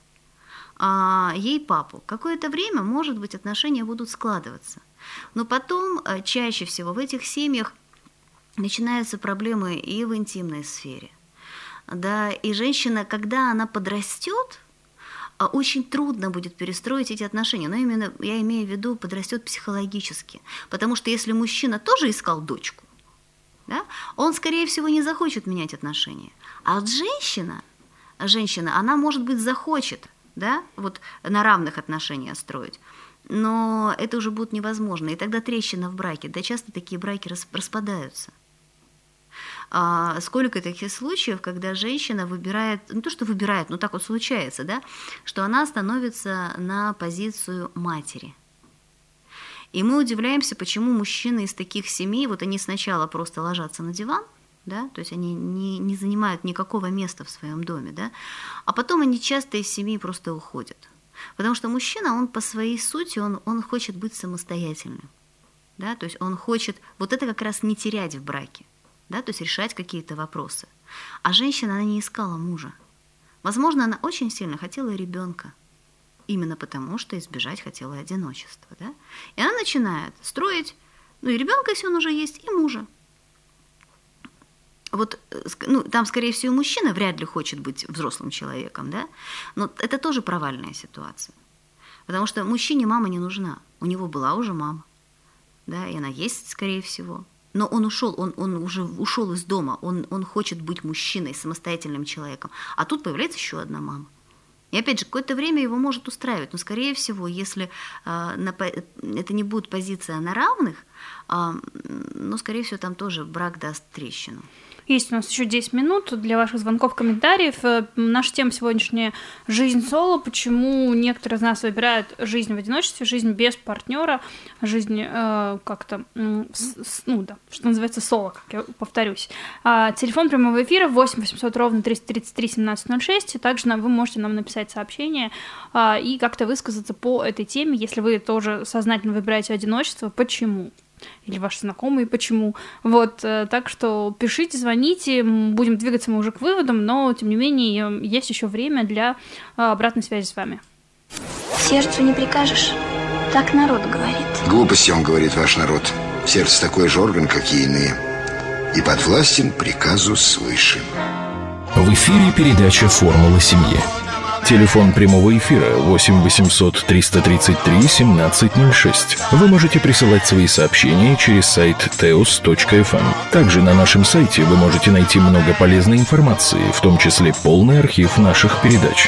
ей папу. Какое-то время, может быть, отношения будут складываться. Но потом чаще всего в этих семьях начинаются проблемы и в интимной сфере. Да, и женщина, когда она подрастет, очень трудно будет перестроить эти отношения. Но именно я имею в виду, подрастет психологически. Потому что если мужчина тоже искал дочку, да, он, скорее всего, не захочет менять отношения. А вот женщина, она, может быть, захочет, да, вот на равных отношениях строить. Но это уже будет невозможно. И тогда трещина в браке. Да, часто такие браки распадаются. Сколько таких случаев, когда женщина выбирает, не то что выбирает, но так вот случается, да, что она становится на позицию матери. И мы удивляемся, почему мужчины из таких семей, вот они сначала просто ложатся на диван, да, то есть они не занимают никакого места в своем доме, да, а потом они часто из семьи просто уходят. Потому что мужчина, он по своей сути, он хочет быть самостоятельным, да, то есть он хочет вот это как раз не терять в браке, да, то есть решать какие-то вопросы. А женщина, она не искала мужа. Возможно, она очень сильно хотела ребенка, именно потому что избежать хотела одиночества, да, и она начинает строить, и ребенка, если он уже есть, и мужа. вот, ну, там, скорее всего, мужчина вряд ли хочет быть взрослым человеком, да, но это тоже провальная ситуация. Потому что мужчине мама не нужна. У него была уже мама, да, и она есть, скорее всего. Но он ушел, он уже ушел из дома, он хочет быть мужчиной, самостоятельным человеком. А тут появляется еще одна мама. И опять же, какое-то время его может устраивать. Но, скорее всего, если это не будет позиция на равных, но, скорее всего, там тоже брак даст трещину. Есть у нас еще 10 минут для ваших звонков, комментариев. Наша тема сегодняшняя – жизнь соло. Почему некоторые из нас выбирают жизнь в одиночестве, жизнь без партнера, жизнь как-то, ну да, что называется соло, как я повторюсь. Телефон прямого эфира 8 800 ровно 333 1706. Также вы можете нам написать сообщение и как-то высказаться по этой теме, если вы тоже сознательно выбираете одиночество. Почему? Или ваши знакомые, почему. Вот, так что пишите, звоните, будем двигаться мы уже к выводам, но, тем не менее, есть еще время для обратной связи с вами. Сердцу не прикажешь, так народ говорит. Глупости он говорит, ваш народ. Сердце такой же орган, как и иные, и подвластен приказу свыше. В эфире передача «Формула семьи». Телефон прямого эфира 8 800 333 1706. Вы можете присылать свои сообщения через сайт teos.fm. Также на нашем сайте вы можете найти много полезной информации, в том числе полный архив наших передач.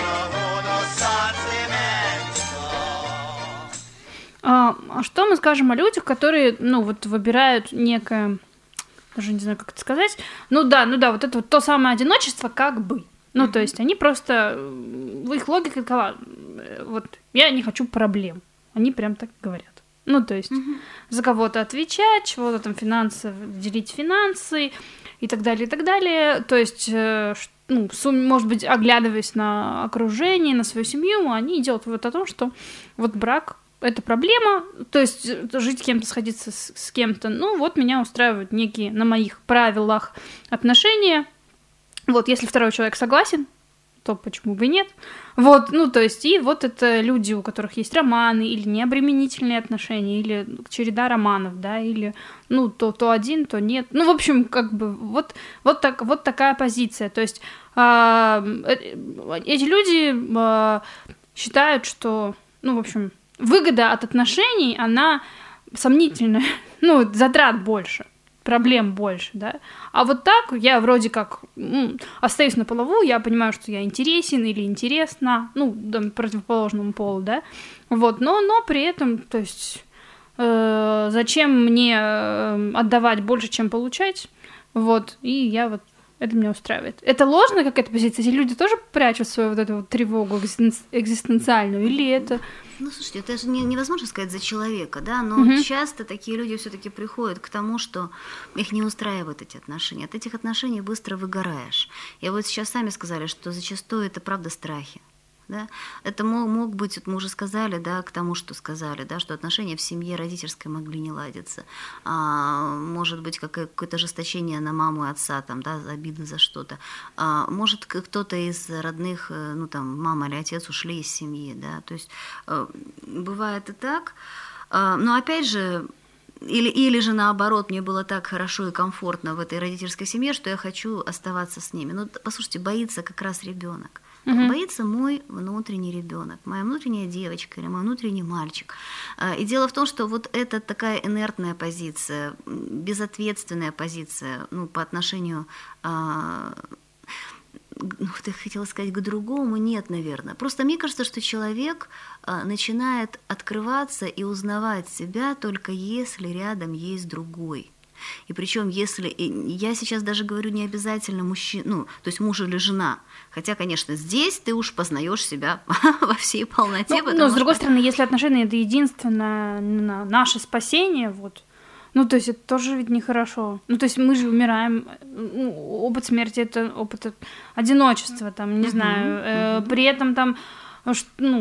А что мы скажем о людях, которые, ну, вот выбирают некое, даже не знаю, как это сказать, ну да, вот это вот то самое одиночество, как бы. Ну, то есть они просто... Их логика такова. Вот, я не хочу проблем. Они прям так говорят. Ну, то есть за кого-то отвечать, чего-то там делить финансы и так далее, и так далее. То есть, ну, может быть, оглядываясь на окружение, на свою семью, они делают вывод о том, что вот брак — это проблема, то есть жить кем-то, сходиться с кем-то. Ну, вот меня устраивают некие на моих правилах отношения. Вот, если второй человек согласен, то почему бы и нет? Вот, ну, то есть, и вот это люди, у которых есть романы, или необременительные отношения, или череда романов, да, или, ну, то один, то нет. Ну, в общем, как бы, вот такая позиция. То есть, эти люди считают, что, ну, в общем, выгода от отношений, она сомнительная, ну, затрат больше. Проблем больше, да. А вот так я вроде как остаюсь на плаву, я понимаю, что я интересен или интересна, ну, противоположному полу, да. Вот, но при этом, то есть, зачем мне отдавать больше, чем получать, вот, и я вот, это меня устраивает. Это ложная какая-то позиция? Эти люди тоже прячут свою вот эту вот тревогу экзистенциальную, или это... Ну, слушайте, это же невозможно сказать за человека, да, но часто такие люди все-таки приходят к тому, что их не устраивают эти отношения. От этих отношений быстро выгораешь. И вот сейчас сами сказали, что зачастую это правда страхи. Да? Это мог быть, вот мы уже сказали, да, к тому, что сказали, да, что отношения в семье родительской могли не ладиться. Может быть, какое-то ожесточение на маму и отца, там, да, обиды за что-то. Может, кто-то из родных, ну, там, мама или отец ушли из семьи, да, то есть бывает и так. Но опять же, или же наоборот, мне было так хорошо и комфортно в этой родительской семье, что я хочу оставаться с ними. Ну, послушайте, боится как раз ребенок. Боится мой внутренний ребенок, моя внутренняя девочка или мой внутренний мальчик. И дело в том, что вот это такая инертная позиция, безответственная позиция, ну, по отношению, я хотела сказать, к другому, нет, наверное. Просто мне кажется, что человек начинает открываться и узнавать себя только если рядом есть другой. И причем, если я сейчас даже говорю не обязательно мужчина, ну, то есть муж или жена, хотя, конечно, здесь ты уж познаешь себя во всей полноте. Но с другой стороны, если отношения это единственное наше спасение, вот, ну, то есть это тоже ведь нехорошо. Ну, то есть мы же умираем, опыт смерти это опыт одиночества, там, не знаю, при этом там. Ну,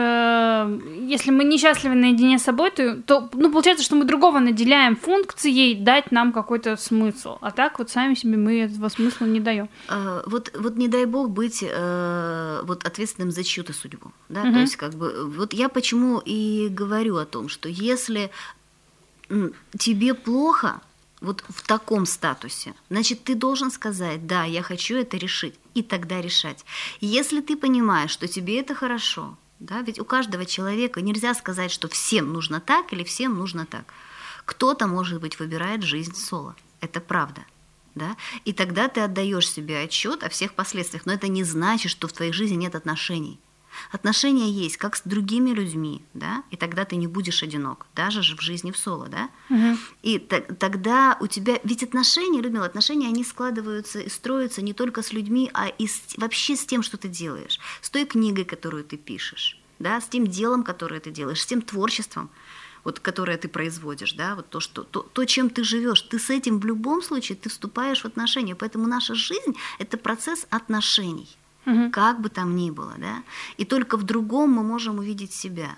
если мы несчастливы наедине с собой, то ну, получается, что мы другого наделяем функцией дать нам какой-то смысл. А так вот сами себе мы этого смысла не даем. Вот не дай бог быть вот ответственным за чью-то судьбу. Да? То есть как бы вот я почему и говорю о том, что если тебе плохо, вот в таком статусе, значит, ты должен сказать: да, я хочу это решить, и тогда решать. И если ты понимаешь, что тебе это хорошо, да, ведь у каждого человека нельзя сказать, что всем нужно так или всем нужно так. Кто-то, может быть, выбирает жизнь соло. Это правда. Да? И тогда ты отдаешь себе отчет о всех последствиях. Но это не значит, что в твоей жизни нет отношений. Отношения есть, как с другими людьми, да? И тогда ты не будешь одинок, даже в жизни в соло, да? Угу. И тогда у тебя... Ведь отношения, Людмила, отношения, они складываются и строятся не только с людьми, а и вообще с тем, что ты делаешь, с той книгой, которую ты пишешь, да? С тем делом, которое ты делаешь, с тем творчеством, вот, которое ты производишь, да? Вот то, чем ты живешь, ты с этим в любом случае ты вступаешь в отношения. Поэтому наша жизнь – это процесс отношений. Как бы там ни было, да, и только в другом мы можем увидеть себя.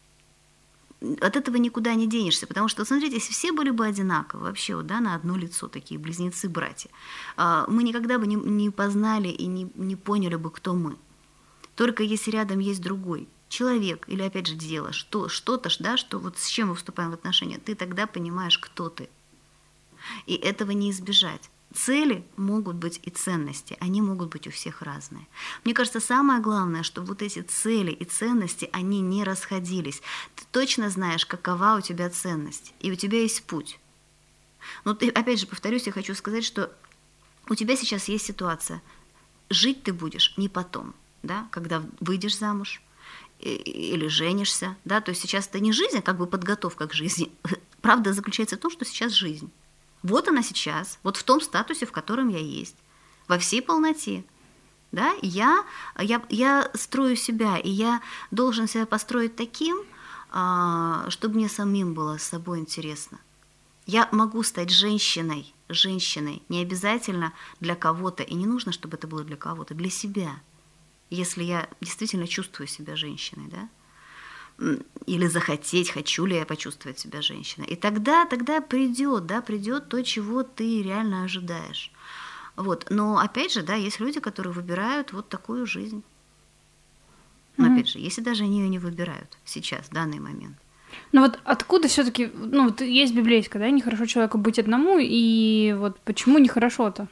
От этого никуда не денешься, потому что, смотрите, если все были бы одинаковы, вообще, вот, да, на одно лицо, такие близнецы-братья, мы никогда бы не познали и не поняли бы, кто мы. Только если рядом есть другой человек или, опять же, дело, что-то, да, что вот с чем мы вступаем в отношения, ты тогда понимаешь, кто ты. И этого не избежать. Цели могут быть и ценности, они могут быть у всех разные. Мне кажется, самое главное, чтобы вот эти цели и ценности, они не расходились. Ты точно знаешь, какова у тебя ценность, и у тебя есть путь. Но ты, опять же, повторюсь, я хочу сказать, что у тебя сейчас есть ситуация. Жить ты будешь не потом, да, когда выйдешь замуж или женишься. Да, то есть сейчас это не жизнь, а как бы подготовка к жизни. Правда заключается в том, что сейчас жизнь. Вот она сейчас, вот в том статусе, в котором я есть, во всей полноте. Да? Я строю себя, и я должен себя построить таким, чтобы мне самим было с собой интересно. Я могу стать женщиной, не обязательно для кого-то, и не нужно, чтобы это было для кого-то, для себя, если я действительно чувствую себя женщиной, да? Или захотеть, хочу ли я почувствовать себя женщиной. И тогда придет то, чего ты реально ожидаешь. Вот. Но опять же, да, есть люди, которые выбирают вот такую жизнь. Но опять же, если даже они ее не выбирают сейчас, в данный момент. Ну вот откуда все-таки, ну вот есть библейское, да, нехорошо человеку быть одному, и вот почему нехорошо-то?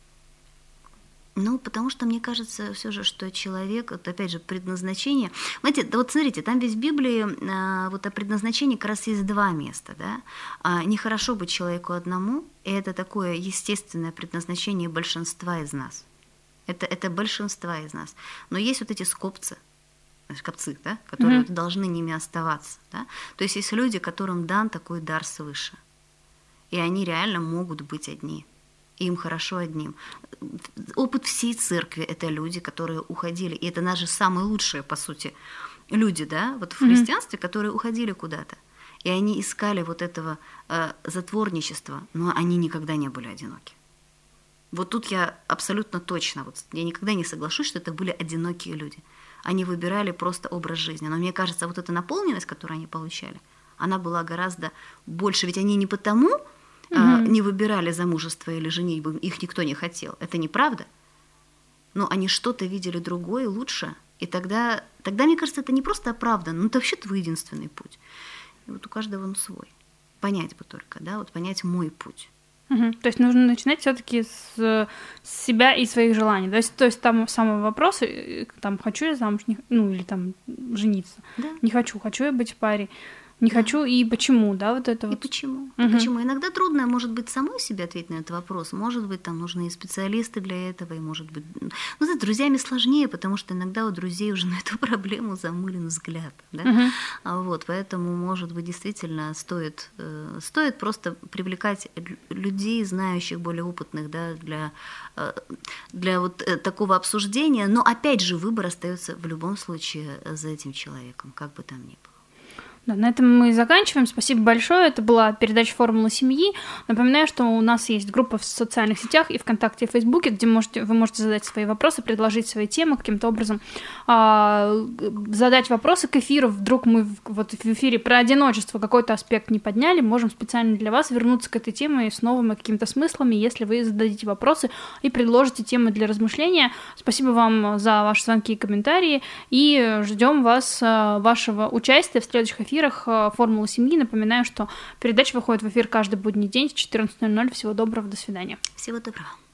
Ну, потому что мне кажется все же, что человек, вот опять же, предназначение... Знаете, да вот смотрите, там ведь в Библии вот о предназначении как раз есть два места, да. Нехорошо быть человеку одному, и это такое естественное предназначение большинства из нас. Это большинства из нас. Но есть вот эти скопцы, да, которые должны ними оставаться, да. То есть есть люди, которым дан такой дар свыше, и они реально могут быть одни. Им хорошо одним. Опыт всей церкви – это люди, которые уходили, и это наши самые лучшие, по сути, люди, да, вот в христианстве, которые уходили куда-то, и они искали вот этого затворничества, но они никогда не были одиноки. Вот тут я абсолютно точно, вот я никогда не соглашусь, что это были одинокие люди. Они выбирали просто образ жизни, но мне кажется, вот эта наполненность, которую они получали, она была гораздо больше, ведь они не потому не выбирали замужество или женитьбу, их никто не хотел. Это неправда. Но они что-то видели другое, лучше. И тогда, мне кажется, это не просто оправданно, но это вообще твой единственный путь. И вот у каждого он свой. Понять бы только, да, вот понять мой путь. То есть нужно начинать все-таки с себя и своих желаний. То есть там самый вопрос, там, хочу я замуж, ну или там жениться. Да. Не хочу я быть в паре. Не хочу, и почему, да, вот это и вот. Почему? Почему? Иногда трудно, может быть, самой себе ответить на этот вопрос. Может быть, там нужны и специалисты для этого, и, может быть... Ну, с друзьями сложнее, потому что иногда у друзей уже на эту проблему замылен взгляд, да? Вот, поэтому, может быть, действительно стоит просто привлекать людей, знающих, более опытных, да, для вот такого обсуждения. Но, опять же, выбор остается в любом случае за этим человеком, как бы там ни было. Да, на этом мы заканчиваем. Спасибо большое. Это была передача «Формула семьи». Напоминаю, что у нас есть группа в социальных сетях и ВКонтакте, и в Фейсбуке, где вы можете задать свои вопросы, предложить свои темы, каким-то образом задать вопросы к эфиру. Вдруг мы вот в эфире про одиночество какой-то аспект не подняли, можем специально для вас вернуться к этой теме с новыми какими-то смыслами, если вы зададите вопросы и предложите темы для размышления. Спасибо вам за ваши звонки и комментарии, и ждем вас, вашего участия в следующих эфирах. эфирах «Формулы семьи». Напоминаю, что передача выходит в эфир каждый будний день в 14:00. Всего доброго, до свидания. Всего доброго.